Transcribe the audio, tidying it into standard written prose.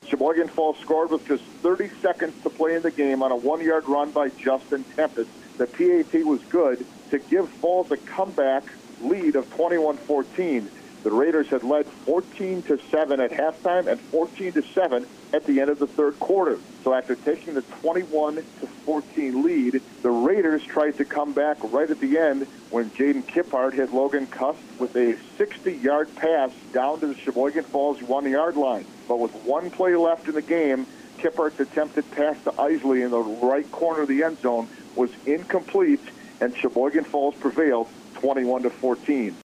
Sheboygan Falls scored with just 30 seconds to play in the game on a 1-yard run by Justin Tempest. The PAT was good to give Falls a comeback lead of 21-14. The Raiders had led 14-7 at halftime and 14-7 at the end of the third quarter. So after taking the 21-14 lead, the Raiders tried to come back right at the end when Jaden Kippard hit Logan Cust with a 60-yard pass down to the Sheboygan Falls 1-yard line. But with one play left in the game, Kippard's attempted pass to Isley in the right corner of the end zone was incomplete, and Sheboygan Falls prevailed 21-14.